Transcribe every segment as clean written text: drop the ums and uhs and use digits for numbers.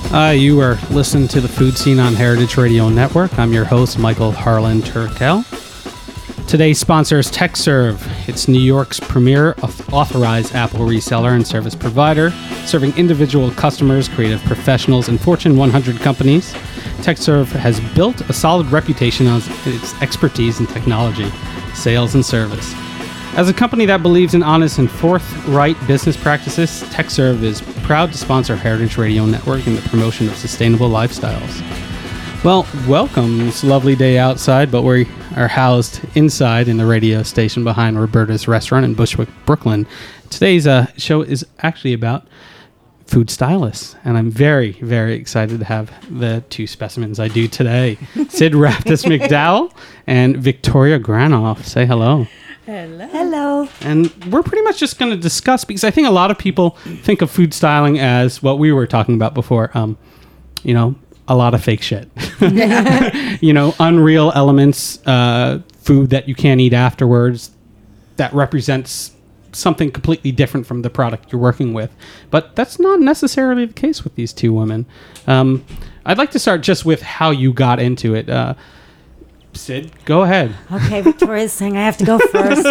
You are listening to the Food Scene on Heritage Radio Network. I'm your host, Michael Harlan Turkel. Today's sponsor is TechServe. It's New York's premier authorized Apple reseller and service provider, serving individual customers, creative professionals, and Fortune 100 companies. TechServe has built a solid reputation on its expertise in technology, sales, and service. As a company that believes in honest and forthright business practices, TechServe is proud to sponsor Heritage Radio Network in the promotion of sustainable lifestyles. Well, welcome. It's a lovely day outside, but we are housed inside in the radio station behind Roberta's Restaurant in Bushwick, Brooklyn. Today's show is actually about food stylists, and I'm very, very excited to have the two specimens I do today. Sid Raptis McDowell and Victoria Granoff. Say hello. Hello. And we're pretty much just going to discuss, because I think a lot of people think of food styling as what we were talking about before, a lot of fake shit. Unreal elements, food that you can't eat afterwards, that represents something completely different from the product you're working with. But that's not necessarily the case with these two women. I'd like to start just with how you got into it. Sid, go ahead. Okay, Victoria's saying I have to go first.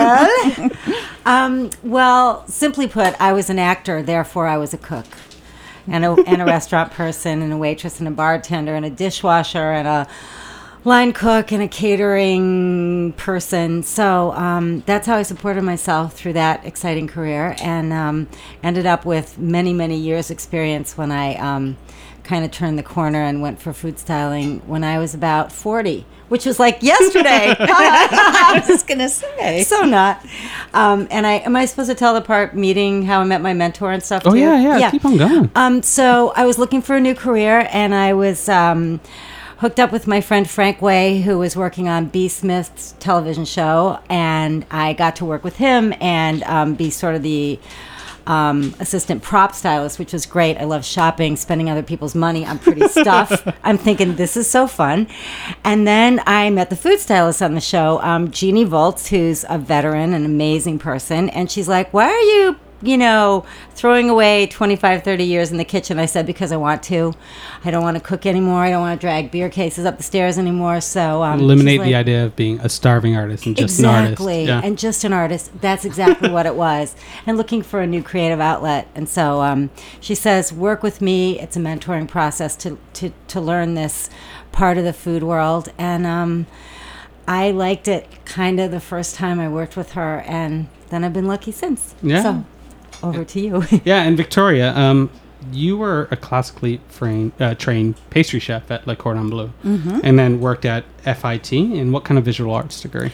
Well, simply put, I was an actor, therefore I was a cook. And a restaurant person, and a waitress, and a bartender, and a dishwasher, and a line cook, and a catering person. So that's how I supported myself through that exciting career, and ended up with many, many years' experience when I kind of turned the corner and went for food styling when I was about 40. Which was like yesterday. I was just going to say. So not. And am I supposed to tell the part meeting how I met my mentor and stuff Oh, too? yeah. Keep on going. So I was looking for a new career, and I was hooked up with my friend Frank Way, who was working on B. Smith's television show. And I got to work with him and be sort of the assistant prop stylist, which was great. I love shopping, spending other people's money on pretty stuff. I'm thinking, this is so fun. And then I met the food stylist on the show, Jeannie Volz, who's a veteran, an amazing person. And she's like, why are you, throwing away 25, 30 years in the kitchen? I said, because I want to. I don't want to cook anymore. I don't want to drag beer cases up the stairs anymore. So eliminate the idea of being a starving artist and just an artist. Exactly, and just an artist. That's exactly what it was. And looking for a new creative outlet. And so she says, work with me. It's a mentoring process to learn this part of the food world. And I liked it kind of the first time I worked with her, and then I've been lucky since. Yeah. So over to you. Yeah, and Victoria, you were a classically trained pastry chef at Le Cordon Bleu, and then worked at FIT. And what kind of visual arts degree?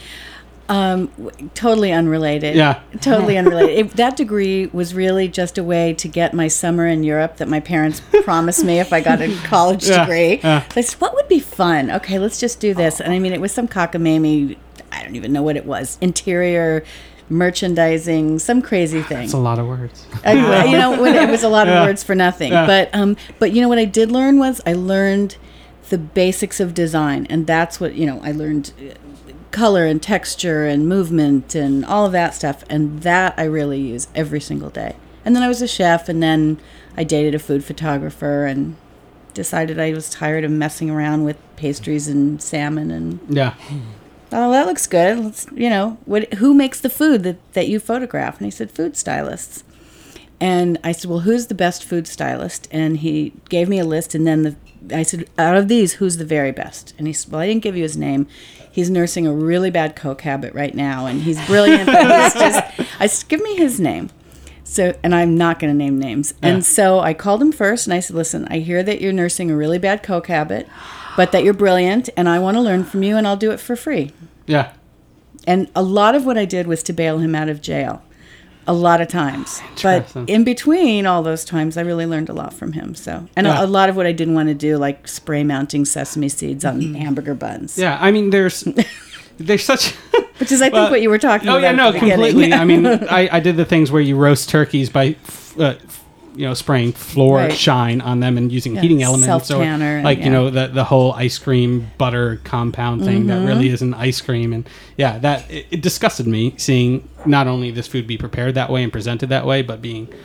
Totally unrelated. Yeah. Totally unrelated. That degree was really just a way to get my summer in Europe that my parents promised me if I got a college degree. Yeah. I said, what would be fun? Okay, let's just do this. And I mean, it was some cockamamie, I don't even know what it was, interior merchandising, some crazy thing. That's a lot of words. It was a lot of words for nothing. Yeah. But what I did learn was I learned the basics of design, and that's what I learned. Color and texture and movement and all of that stuff, and that I really use every single day. And then I was a chef, and then I dated a food photographer and decided I was tired of messing around with pastries and salmon and oh, that looks good. Let's, who makes the food that you photograph? And he said, food stylists. And I said, well, who's the best food stylist? And he gave me a list, and then I said, out of these, who's the very best? And he said, well, I didn't give you his name. He's nursing a really bad coke habit right now, and he's brilliant, but I said, give me his name. So, and I'm not going to name names. Yeah. And so I called him first, and I said, listen, I hear that you're nursing a really bad coke habit, but that you're brilliant, and I want to learn from you, and I'll do it for free. Yeah. And a lot of what I did was to bail him out of jail. A lot of times. But in between all those times, I really learned a lot from him. So, and a lot of what I didn't want to do, like spray mounting sesame seeds on hamburger buns. Yeah, I mean, there's such... Which is, I think, what you were talking about. Oh, yeah, no, completely. I mean, I did the things where you roast turkeys by... spraying floor shine on them and using heating elements, self-tanner, or the whole ice cream butter compound thing that really isn't ice cream. And that it disgusted me seeing not only this food be prepared that way and presented that way, but being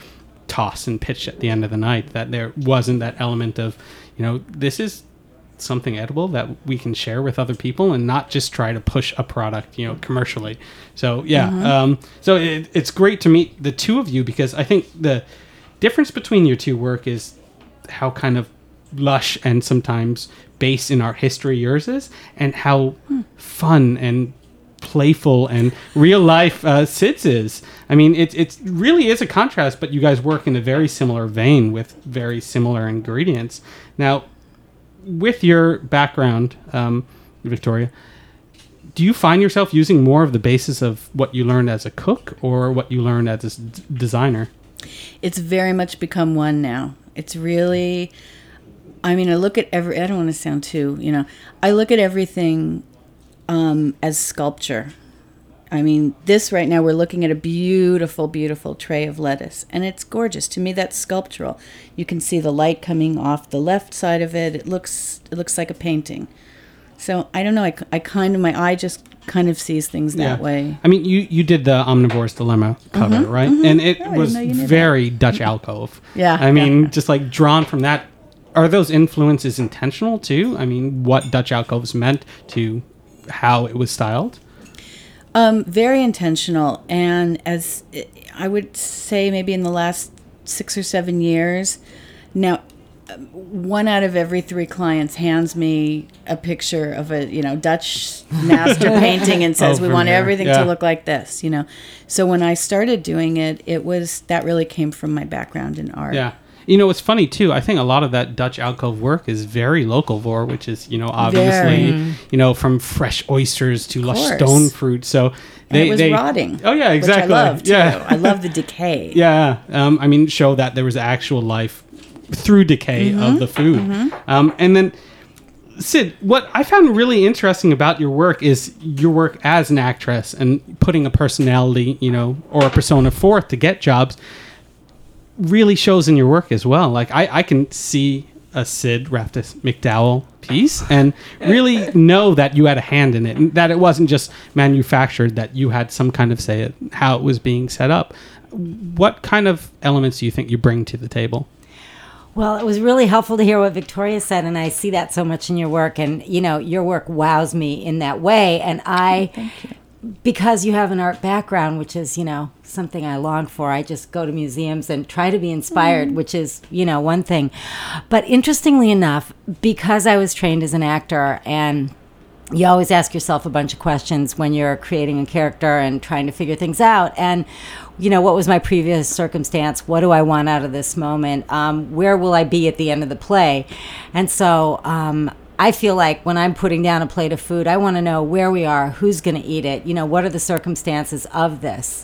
toss and pitch at the end of the night, that there wasn't that element of, this is something edible that we can share with other people and not just try to push a product, commercially. So so it's great to meet the two of you, because I think the difference between your two work is how kind of lush and sometimes base in our history yours is, and how fun and playful and real life Sid's is. I mean, it really is a contrast, but you guys work in a very similar vein with very similar ingredients. Now, with your background, Victoria, do you find yourself using more of the basis of what you learned as a cook or what you learned as a designer? It's very much become one now. It's really, I mean, I look at I don't want to sound too, I look at everything as sculpture. I mean, this right now, we're looking at a beautiful, beautiful tray of lettuce, and it's gorgeous. To me, that's sculptural. You can see the light coming off the left side of it. It looks like a painting. So I don't know. I kind of, my eye just kind of sees things that way. I mean, you did the Omnivore's Dilemma cover, right? Mm-hmm. And it was very Dutch alcove. Yeah. I mean, just like drawn from that. Are those influences intentional too? I mean, what Dutch alcoves meant to how it was styled? Very intentional. And as I would say, maybe in the last 6 or 7 years, now 1 out of every 3 clients hands me a picture of a, Dutch master painting and says, we want everything to look like this, So when I started doing it, that really came from my background in art. Yeah. It's funny too. I think a lot of that Dutch alcove work is very locavore, which is, obviously, from fresh oysters to lush stone fruit. So it was rotting. Oh yeah, exactly. Which I love too. Yeah. I love the decay. Yeah. I mean, show that there was actual life through decay of the food. Mm-hmm. And then, Sid, what I found really interesting about your work is your work as an actress and putting a personality, or a persona forth to get jobs. Really shows in your work as well. Like I can see a Sid Raftus McDowell piece and really know that you had a hand in it, and that it wasn't just manufactured, that you had some kind of say at how it was being set up. What kind of elements do you think you bring to the table? Well, it was really helpful to hear what Victoria said, and I see that so much in your work, and your work wows me in that way. And Thank you. Because you have an art background, which is, something I long for. I just go to museums and try to be inspired, which is, one thing. But interestingly enough, because I was trained as an actor, and you always ask yourself a bunch of questions when you're creating a character and trying to figure things out. And, what was my previous circumstance? What do I want out of this moment? Where will I be at the end of the play? And so I feel like when I'm putting down a plate of food, I want to know where we are, who's going to eat it, what are the circumstances of this.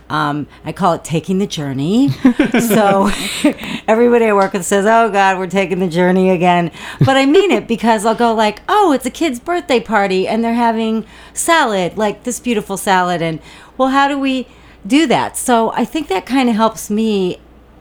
I call it taking the journey. So everybody I work with says, oh God, we're taking the journey again. But I mean it, because I'll go like, oh, it's a kid's birthday party and they're having salad, like this beautiful salad. And well, how do we do that? So I think that kind of helps me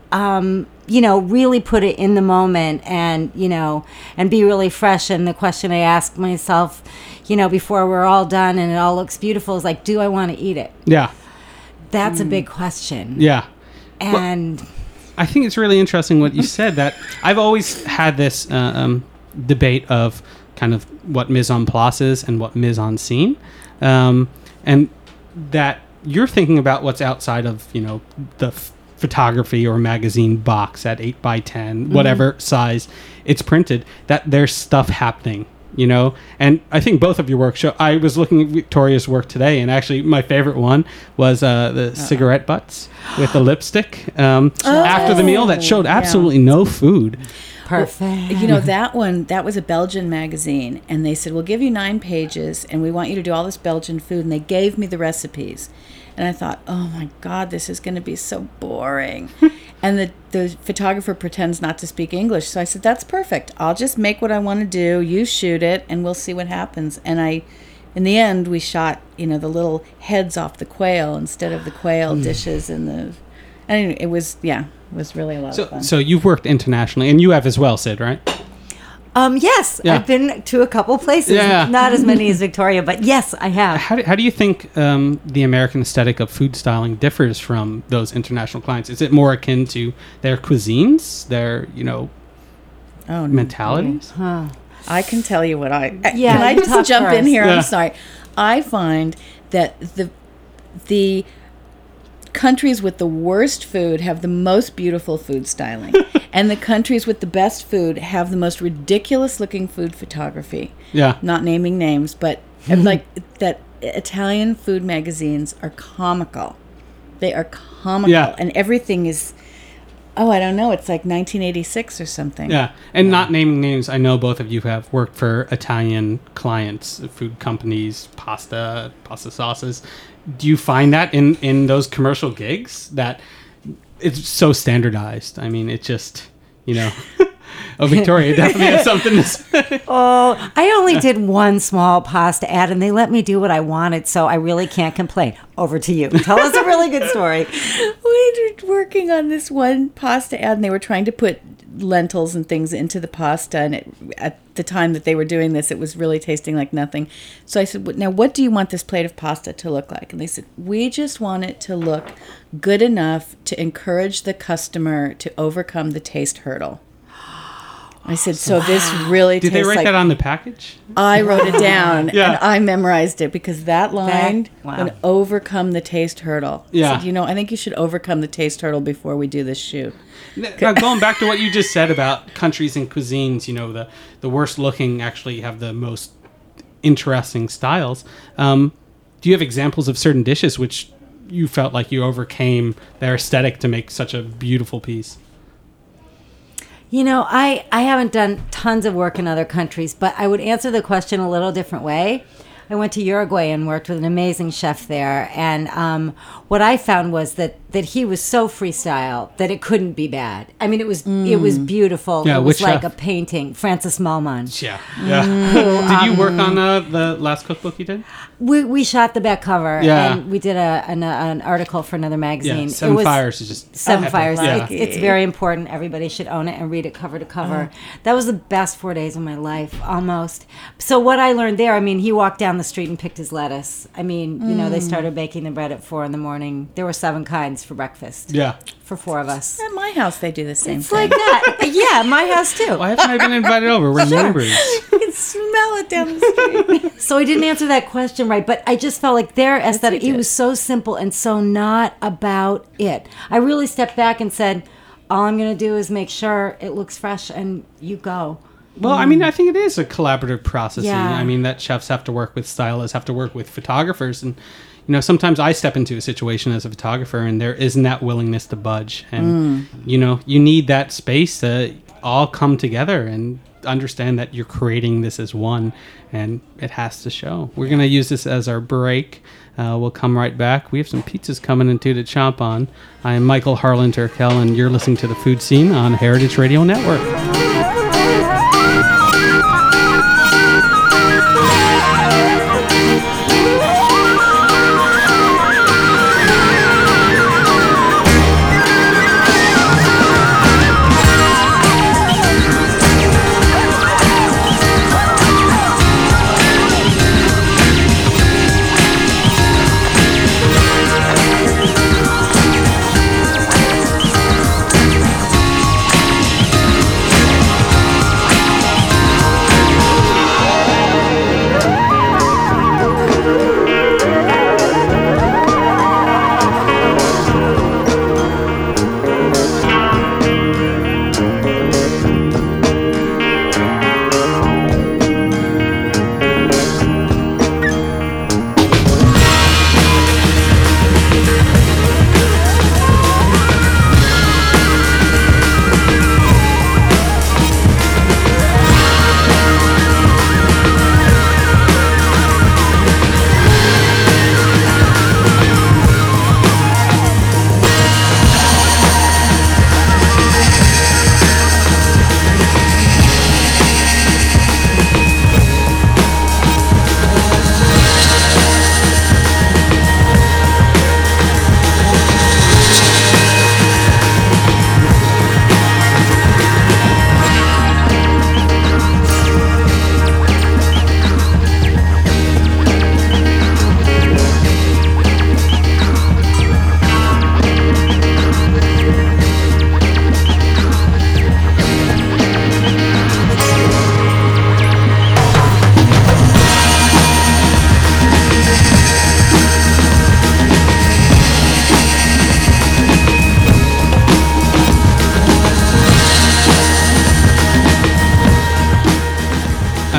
really put it in the moment and, and be really fresh. And the question I ask myself, before we're all done and it all looks beautiful is like, do I want to eat it? Yeah. That's a big question. Yeah. And well, I think it's really interesting what you said, that I've always had this debate of kind of what mise en place is and what mise en scene. And that you're thinking about what's outside of, the photography or magazine box at 8x10, whatever size it's printed, that there's stuff happening, and I think both of your work show. I was looking at Victoria's work today, and actually my favorite one was the cigarette butts with the lipstick after the meal that showed absolutely no food. Perfect. Well, that was a Belgian magazine, and they said, we'll give you 9 pages and we want you to do all this Belgian food, and they gave me the recipes. And I thought, oh my God, this is going to be so boring. And the photographer pretends not to speak English. So I said, that's perfect. I'll just make what I want to do. You shoot it and we'll see what happens. And in the end, we shot, the little heads off the quail instead of the quail dishes and it was really a lot of fun. So you've worked internationally, and you have as well, Sid, right? Yes, Yeah. I've been to a couple places. Yeah. Not as many as Victoria, but yes, I have. How do you think the American aesthetic of food styling differs from those international clients? Is it more akin to their cuisines, their Oh, no. mentalities? I can tell you what Yeah, can I you just talk jump in first. here? Yeah. I'm sorry. I find that the countries with the worst food have the most beautiful food styling, and the countries with the best food have the most ridiculous looking food photography. Yeah. Not naming names, but like that Italian food magazines are comical. They are comical, Yeah. and everything is. Oh, I don't know. It's like 1986 or something. Yeah, and not naming names, I know both of you have worked for Italian clients, food companies, pasta sauces. Do you find that in those commercial gigs that it's so standardized? I mean, it just, Oh, Victoria definitely has something to say. Oh, I only did one small pasta ad, and they let me do what I wanted, so I really can't complain. Over to you. Tell us a really good story. We were working on this one pasta ad, and they were trying to put lentils and things into the pasta. And at the time that they were doing this, it was really tasting like nothing. So I said, "Now, what do you want this plate of pasta to look like?" And they said, "We just want it to look good enough to encourage the customer to overcome the taste hurdle." I said, "So this really Did tastes they write like..." that on the package? I wrote it down Yeah. and I memorized it because that line Wow. would overcome the taste hurdle. Yeah. I said, I think you should overcome the taste hurdle before we do this shoot. Now, going back to what you just said about countries and cuisines, the worst looking actually have the most interesting styles. Do you have examples of certain dishes which you felt like you overcame their aesthetic to make such a beautiful piece? I haven't done tons of work in other countries, but I would answer the question a little different way. I went to Uruguay and worked with an amazing chef there, and what I found was that he was so freestyle that it couldn't be bad. I mean, it was beautiful. Yeah, it was which like chef? a painting. Francis Malman. Yeah. Did you work on the last cookbook you did? We shot the back cover, Yeah. and we did an article for another magazine. Yeah, Seven Fires is just Seven epic. Fires. Yeah. It's very important. Everybody should own it and read it cover to cover. That was the best 4 days of my life, almost. So what I learned there, he walked down the street and picked his lettuce. They started baking the bread at 4 a.m. There were 7 kinds for breakfast. Yeah. For 4 of us. At my house, they do the same It's thing. like that. Yeah, my house too. Why haven't I been invited over? We're neighbors. You can smell it down the street. So I didn't answer that question right, but I just felt like their aesthetic, you it did. was so simple and so not about it. I really stepped back and said, all I'm going to do is make sure it looks fresh and you go. Well, I think it is a collaborative process. Yeah. That chefs have to work with stylists, have to work with photographers. And, sometimes I step into a situation as a photographer and there isn't that willingness to budge. And, you need that space to all come together and understand that you're creating this as one and it has to show. We're going to use this as our break. We'll come right back. We have some pizzas coming in too to chomp on. I am Michael Harlan Turkel and you're listening to The Food Scene on Heritage Radio Network.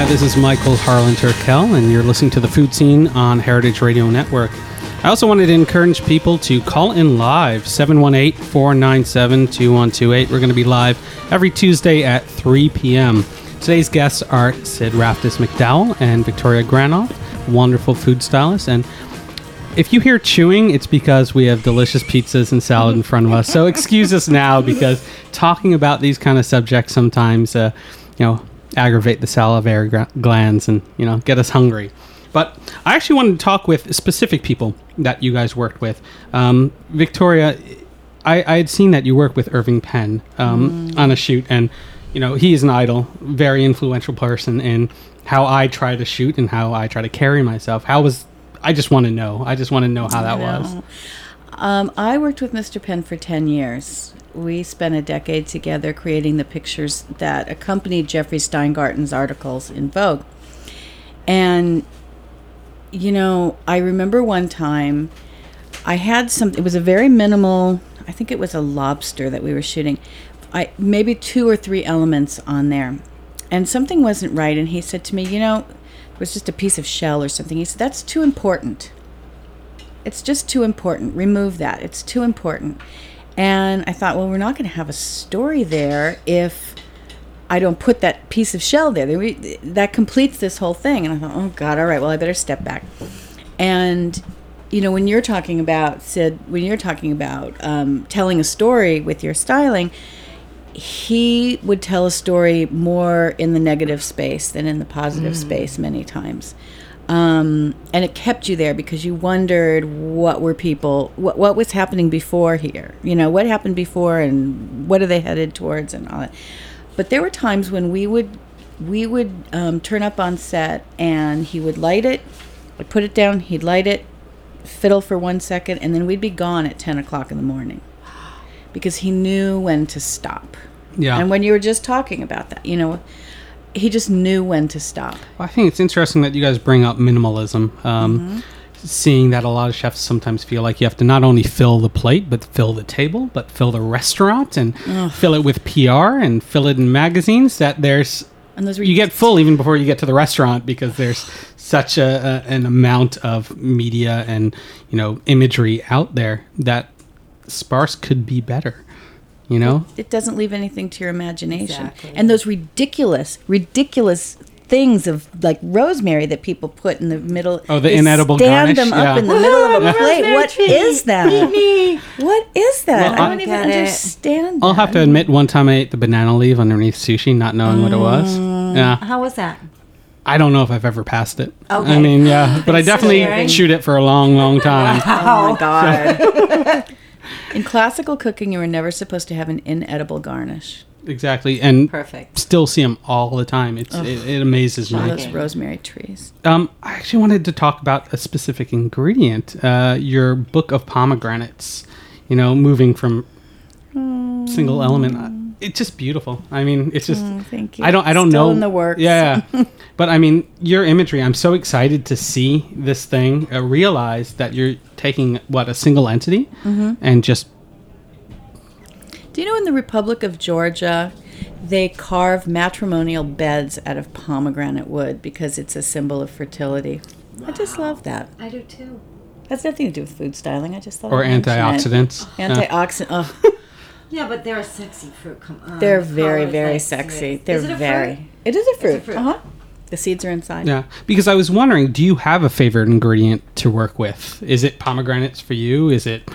Hi, this is Michael Harlan Turkel, and you're listening to The Food Scene on Heritage Radio Network. I also wanted to encourage people to call in live, 718-497-2128. We're going to be live every Tuesday at 3 p.m. Today's guests are Sid Raftis McDowell and Victoria Granoff, wonderful food stylists. And if you hear chewing, it's because we have delicious pizzas and salad in front of us. So excuse us now, because talking about these kind of subjects sometimes, aggravate the salivary glands and, get us hungry. But I actually wanted to talk with specific people that you guys worked with. Victoria, I had seen that you worked with Irving Penn on a shoot, and he is an idol, very influential person in how I try to shoot and how I try to carry myself. I just want to know. I just want to know how that was. I worked with Mr. Penn for 10 years. We spent a decade together creating the pictures that accompanied Jeffrey Steingarten's articles in Vogue. And, I remember one time I had it was a very minimal, I think it was a lobster that we were shooting. Maybe 2 or 3 elements on there. And something wasn't right. And he said to me, it was just a piece of shell or something. He said, that's too important. It's just too important. Remove that. It's too important. And I thought, well, we're not going to have a story there if I don't put that piece of shell there. That completes this whole thing. And I thought, oh, God, all right, well, I better step back. And, when you're talking about, Sid, telling a story with your styling, he would tell a story more in the negative space than in the positive space many times. And it kept you there because you wondered what was happening before here, what happened before and what are they headed towards and all that. But there were times when we would turn up on set and he would light it, I'd put it down, he'd light it, fiddle for 1 second, and then we'd be gone at 10 o'clock in the morning. Because he knew when to stop. Yeah. And when you were just talking about that, he just knew when to stop. Well, I think it's interesting that you guys bring up minimalism. Seeing that a lot of chefs sometimes feel like you have to not only fill the plate, but fill the table, but fill the restaurant and fill it with PR and fill it in magazines, that you get full even before you get to the restaurant because there's such an amount of media and, imagery out there that sparse could be better, It doesn't leave anything to your imagination. Exactly. And those ridiculous things of like rosemary that people put in the middle. Oh, the inedible garnish. Stand them up in the middle of a plate. What is that? What is that? Well, I don't even understand that. I'll have to admit, one time I ate the banana leaf underneath sushi, not knowing what it was. Yeah. How was that? I don't know if I've ever passed it. Okay. I mean, yeah, but I definitely chewed it for a long, long time. Oh my God. In classical cooking, you were never supposed to have an inedible garnish. Exactly, and perfect. Still see them all the time. It amazes me. Those rosemary trees. I actually wanted to talk about a specific ingredient. Your book of pomegranates. Moving from single element. It's just beautiful. I mean, it's just. Thank you. I don't Still know. In the works. Yeah, but I mean, your imagery. I'm so excited to see this thing. Realize that you're taking a single entity and just. Do you know in the Republic of Georgia, they carve matrimonial beds out of pomegranate wood because it's a symbol of fertility? Wow. I just love that. I do too. Has nothing to do with food styling. I just thought. Or antioxidants. Antioxidant. Oh. Yeah, but they're a sexy fruit. Come on. They're very, very sexy. They're Is it a very. fruit? It is a fruit. It's a fruit. The seeds are inside. Yeah, because I was wondering, do you have a favorite ingredient to work with? Is it pomegranates for you? Is it,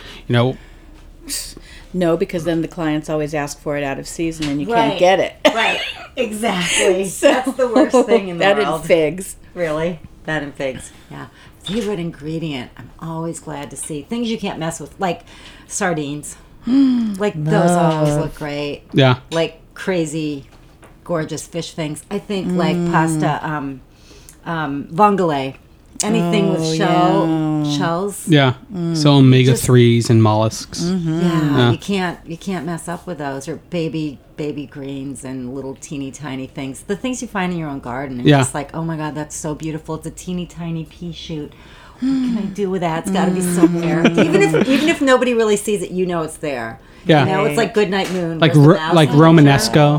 No, because then the clients always ask for it out of season and you can't get it. Right, exactly. That's the worst thing in the world. That and figs. Really? That and figs. Yeah. Favorite ingredient, I'm always glad to see. Things you can't mess with, like sardines. Those always look great. Yeah. Like crazy, gorgeous fish things. I think like pasta, vongole. Anything with shells. Yeah. So omega-3s and mollusks. Yeah, you can't mess up with those, or baby greens and little teeny tiny things. The things you find in your own garden. And just like, oh my God, that's so beautiful. It's a teeny tiny pea shoot. What can I do with that? It's got to be somewhere. Even if nobody really sees it, it's there. Yeah. It's like Goodnight Moon. Like Romanesco.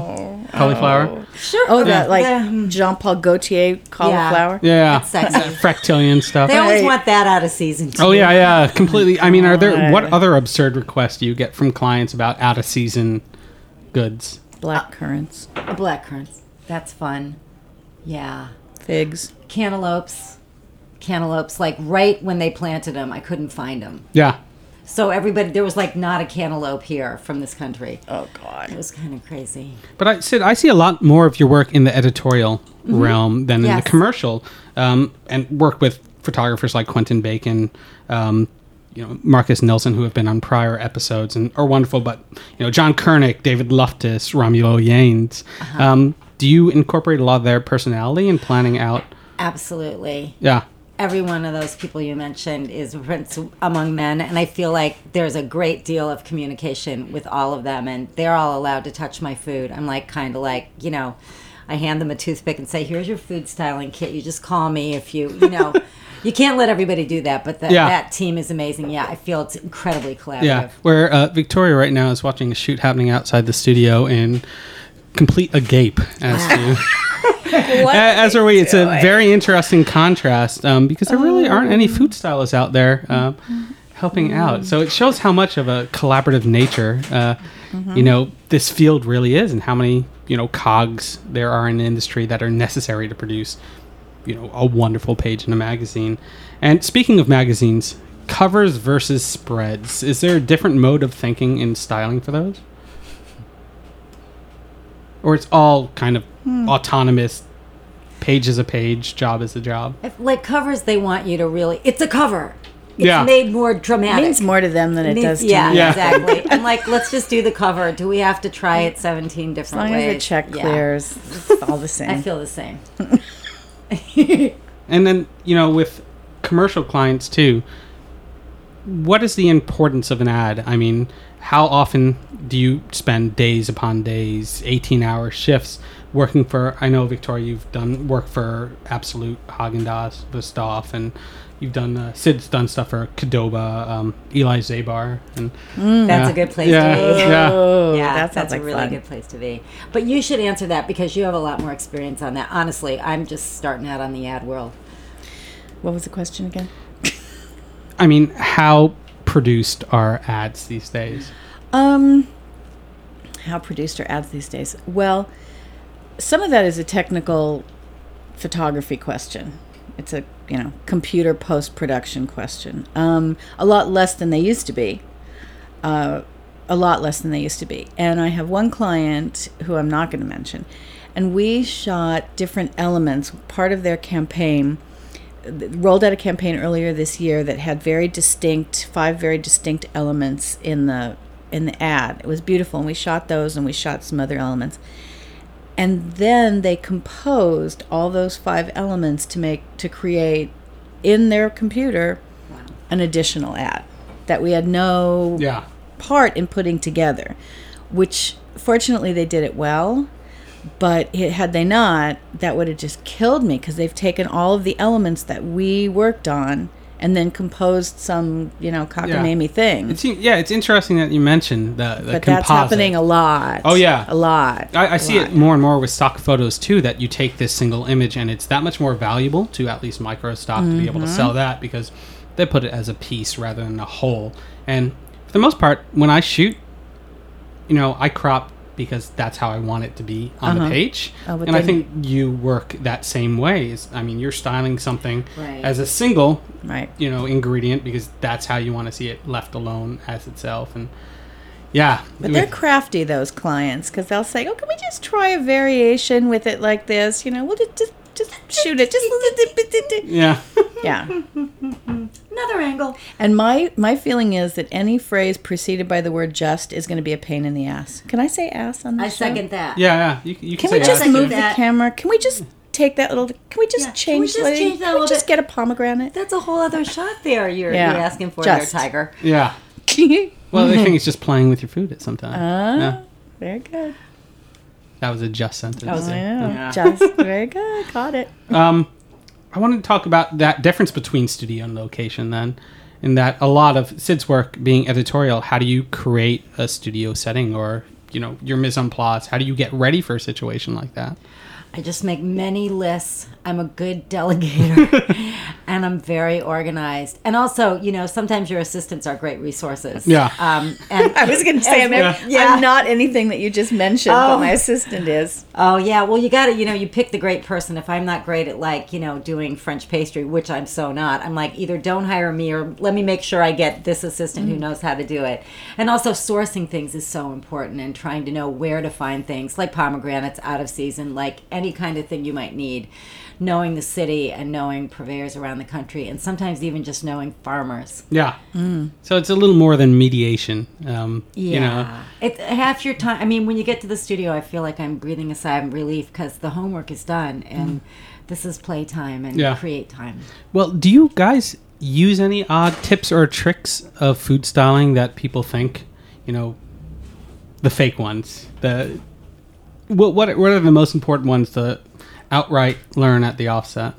Cauliflower. Sure. Oh, that like the- Jean-Paul Gaultier cauliflower. Yeah. That's sexy. Fractillion stuff. They always Right. want that out of season too. Oh yeah, completely. I mean, what Right. other absurd requests do you get from clients about out of season goods? Black currants, Black currants. That's fun. Yeah. figs. Cantaloupes. Like right when they planted them, I couldn't find them. Yeah, So everybody, there was like not a cantaloupe here from this country. Oh It God. was kind of crazy. but Sid, I see a lot more of your work in the editorial realm than in Yes. the commercial, and work with photographers like Quentin Bacon, Marcus Nelson, who have been on prior episodes and are wonderful. But John Kernick, David Luftus, Romulo Yanes. Do you incorporate a lot of their personality in planning out? Absolutely. Yeah. Every one of those people you mentioned is a prince among men, and I feel like there's a great deal of communication with all of them, and they're all allowed to touch my food. I'm like, kind of like, I hand them a toothpick and say, here's your food styling kit. You just call me if you you can't let everybody do that, but that team is amazing. Yeah, I feel it's incredibly collaborative. Yeah, where Victoria right now is watching a shoot happening outside the studio in complete agape as to as are we. It's a very interesting contrast because there really aren't any food stylists out there helping out. So it shows how much of a collaborative nature this field really is, and how many cogs there are in the industry that are necessary to produce a wonderful page in a magazine. And speaking of magazines, covers versus spreads, is there a different mode of thinking in styling for those? Or it's all kind of autonomous, page is a page, job is a job? Like covers, they want you to really, it's a cover. It's Yeah. made more It dramatic. means more to them than it does to Yeah, me. Yeah. exactly. I'm like, let's just do the cover. Do we have to try it 17 As different long ways? as the check Yeah. clears, it's all the same. I feel the same. And then, with commercial clients too, what is the importance of an ad? I mean, how often do you spend days upon days, 18-hour shifts working for, I know, Victoria, you've done work for Absolute, Haagen-Dazs, Vostok, and you've done, Sid's done stuff for Qdoba, Eli Zabar. And That's a good place Yeah. to be. Yeah. Oh, Yeah, that sounds that's like a really fun. good place to be. But you should answer that because you have a lot more experience on that. Honestly, I'm just starting out on the ad world. What was the question again? I mean, how produced are ads these days? How produced are ads these days? Well, some of that is a technical photography question. It's a computer post-production question. A lot less than they used to be. And I have one client who I'm not going to mention, and we shot different elements. Part of their campaign rolled out a campaign earlier this year that had five very distinct elements in the ad. It was beautiful, and we shot those, and we shot some other elements. And then they composed all those 5 elements to create in their computer an additional ad that we had no Yeah. part in putting together, which fortunately they did it well. But had they not, that would have just killed me, because they've taken all of the elements that we worked on and then composed some, cockamamie thing. It's interesting that you mentioned the But composite. that's happening a lot. Oh, yeah. A lot. I see it more and more with stock photos too, that you take this single image and it's that much more valuable to at least micro stock to be able to sell that, because they put it as a piece rather than a whole. And for the most part, when I shoot, I crop because that's how I want it to be on the page. Oh, but and I then- think you work that same way. You're styling something Right. as a single, Right. ingredient, because that's how you want to see it left alone as itself. And yeah. But they're crafty, those clients, because they'll say, "Oh, can we just try a variation with it like this? We'll just shoot it, just a little bit." Yeah. Yeah. Another angle. And my feeling is that any phrase preceded by the word "just" is going to be a pain in the ass. Can I say "ass" on this I show? second that. Yeah. You Can say we just that, too. move the that. camera? Can we just take that little? Can we just Yeah, change? can we just change that a Can we little just bit? get a pomegranate? That's a whole other shot there you're Yeah. asking for Just. there, Tiger. Yeah. Well, I think it's just playing with your food at some time. Yeah. Very good. That was a just sentence. Yeah. Just very good. Caught it. I wanted to talk about that difference between studio and location then, in that a lot of Sid's work being editorial, how do you create a studio setting or your mise en place? How do you get ready for a situation like that? I just make many lists. I'm a good delegator, and I'm very organized. And also, sometimes your assistants are great resources. Yeah. And I was going to say, I'm not anything that you just mentioned, but my assistant is. Oh, yeah. Well, you got to, you pick the great person. If I'm not great at, doing French pastry, which I'm so not, I'm like, either don't hire me or let me make sure I get this assistant who knows how to do it. And also, sourcing things is so important, and trying to know where to find things, like pomegranates out of season, like any kind of thing you might need. Knowing the city and knowing purveyors around the country, and sometimes even just knowing farmers. Yeah. So it's a little more than mediation. It's half your time. I mean, when you get to the studio, I feel like I'm breathing a sigh of relief because the homework is done, and this is playtime and create time. Well, do you guys use any odd tips or tricks of food styling that people think, the fake ones? What are the most important ones to outright learn at the offset?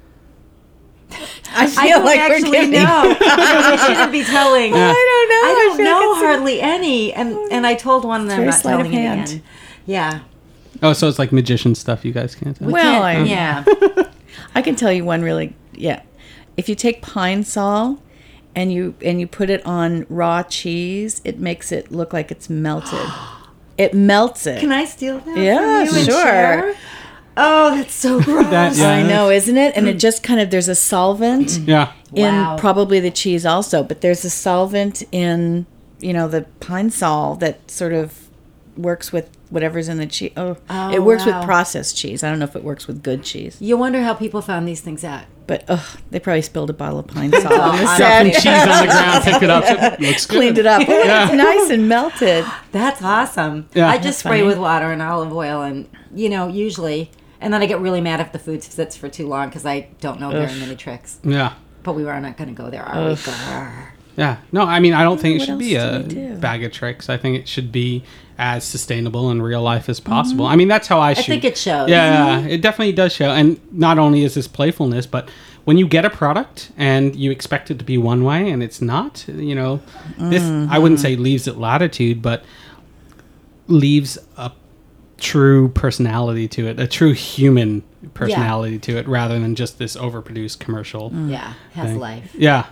I feel like we're getting... know. I shouldn't be telling. Yeah. I don't know hardly any. And I told one that I'm not telling it again. Yeah. Oh, so it's like magician stuff you guys can't tell? Well, I can tell you one really, If you take Pine Sol and you put it on raw cheese, it makes it look like it's melted. It melts it. Can I steal that Yeah, from you and sure. share? Oh, that's so gross. I know, isn't it? And it just kind of, there's a solvent in probably the cheese also, but there's a solvent in, the Pine Sol that sort of works with whatever's in the cheese. It works with processed cheese. I don't know if it works with good cheese. You wonder how people found these things out. But they probably spilled a bottle of Pine Sol on the Dropped set. some cheese on the ground, picked it up, it looks good. Cleaned it up. It's nice and melted. That's awesome. Yeah. I just spray funny. with water and olive oil, and usually, and then I get really mad if the food sits for too long because I don't know very many tricks. Yeah. But we are not going to go there, are we? Grr. Yeah. No, I mean, I don't think it What should be else do a we do? bag of tricks. I think it should be as sustainable in real life as possible. I mean, that's how I shoot. I think it shows. Yeah, it definitely does show. And not only is this playfulness, but when you get a product and you expect it to be one way and it's not, this, I wouldn't say leaves it latitude, but leaves a true personality to it, a true human personality to it, rather than just this overproduced commercial. Yeah, has thing. life. Yeah.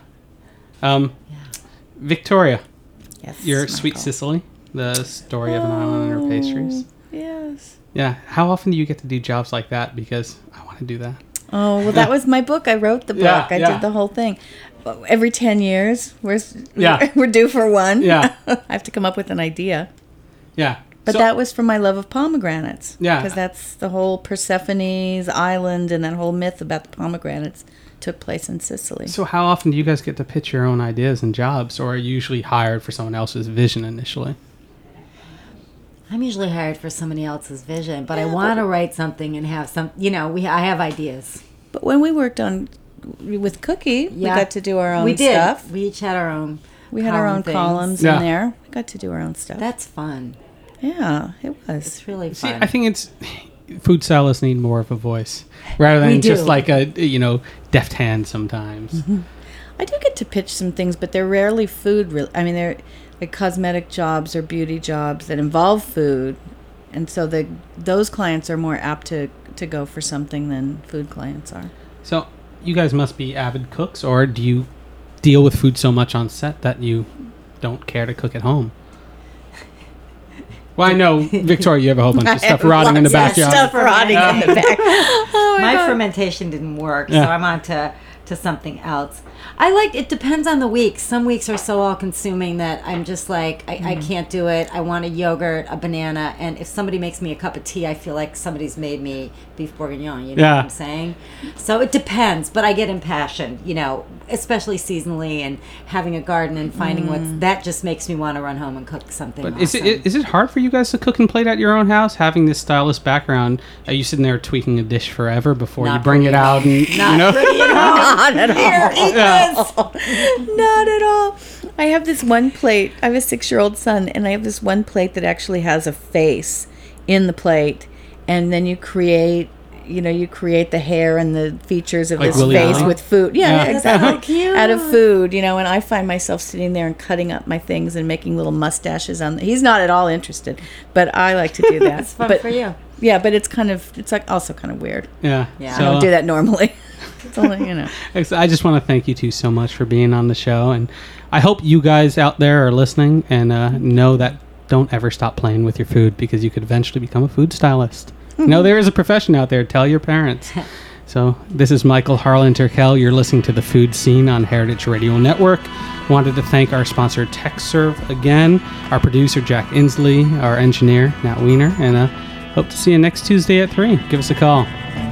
Victoria, Yes. your Sweet Michael. Sicily, the story of an island and her pastries. Yes. Yeah. How often do you get to do jobs like that? Because I want to do that. Oh, well, that was my book. I wrote the book. Yeah, I yeah. did the whole thing. Every 10 years, we're Yeah. due for one. Yeah. I have to come up with an idea. Yeah. But So- that was from my love of pomegranates. Yeah. Because that's the whole Persephone's island and that whole myth about the pomegranates took place in Sicily. So how often do you guys get to pitch your own ideas and jobs, or are you usually hired for someone else's vision initially? I'm usually hired for somebody else's vision, but I want to write something and have some, I have ideas. But when we worked with Cookie, we got to do our own We did. stuff. We each had our own. We had our own things. columns Yeah. in there. We got to do our own stuff. That's fun. Yeah, it was. It's really See, fun. I think it's food stylists need more of a voice rather than We just do. like a deft hand sometimes. I do get to pitch some things, but they're rarely food. They're like cosmetic jobs or beauty jobs that involve food, and so those clients are more apt to go for something than food clients are. So you guys must be avid cooks, or do you deal with food so much on set that you don't care to cook at home? Well, I know, Victoria, you have a whole bunch of stuff rotting in the backyard. Stuff rotting in the back. Oh My God. fermentation didn't work, Yeah. so I'm on to something else. It depends on the week. Some weeks are so all consuming that I'm just like, I can't do it. I want a yogurt, a banana, and if somebody makes me a cup of tea, I feel like somebody's made me beef bourguignon, you know Yeah. what I'm saying? So it depends, but I get impassioned, especially seasonally, and having a garden and finding that just makes me want to run home and cook something But awesome. is it hard for you guys to cook and plate at your own house, having this stylist background? Are you sitting there tweaking a dish forever before Not you bring it pretty. out? And Not pretty at all. Not at all. Here, eat Yeah. this. Not at all. I have this one plate. I have a 6-year-old son, and I have this one plate that actually has a face in the plate, and then you create, you create the hair and the features of Like this Willy face Wonka? with food. Yeah, Yeah. exactly. So cute. Out of food, and I find myself sitting there and cutting up my things and making little mustaches on. He's not at all interested, but I like to do that. It's fun but, for you. Yeah, but it's like also kind of weird. Yeah. Yeah. I So, don't do that normally. It's only, I just want to thank you two so much for being on the show, and I hope you guys out there are listening and know that don't ever stop playing with your food, because you could eventually become a food stylist. There is a profession out there. Tell your parents. So this is Michael Harlan Turkel. You're listening to The Food Scene on Heritage Radio Network. Wanted to thank our sponsor TechServe again, our producer Jack Inslee, our engineer Nat Weiner, and hope to see you next Tuesday at 3. Give us a call.